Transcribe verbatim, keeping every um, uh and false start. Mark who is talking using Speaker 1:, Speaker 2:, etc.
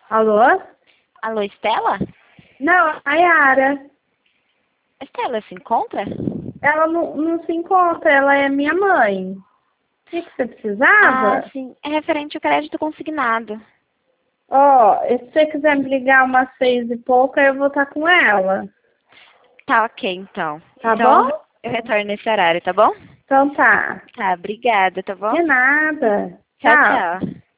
Speaker 1: Alô?
Speaker 2: Alô, Estela?
Speaker 1: Não, a Yara.
Speaker 2: Estela se encontra?
Speaker 1: Ela não, não se encontra, ela é minha mãe. O que, que você precisava?
Speaker 2: Ah, sim. É referente ao crédito consignado.
Speaker 1: Ó, e se você quiser me ligar umas seis e pouca, eu vou estar com ela.
Speaker 2: Tá ok, então.
Speaker 1: Tá
Speaker 2: Então,
Speaker 1: bom?
Speaker 2: eu retorno nesse horário, tá bom?
Speaker 1: Então tá.
Speaker 2: Tá, obrigada, tá bom?
Speaker 1: De nada.
Speaker 2: Tchau,
Speaker 1: Tchau.
Speaker 2: tchau.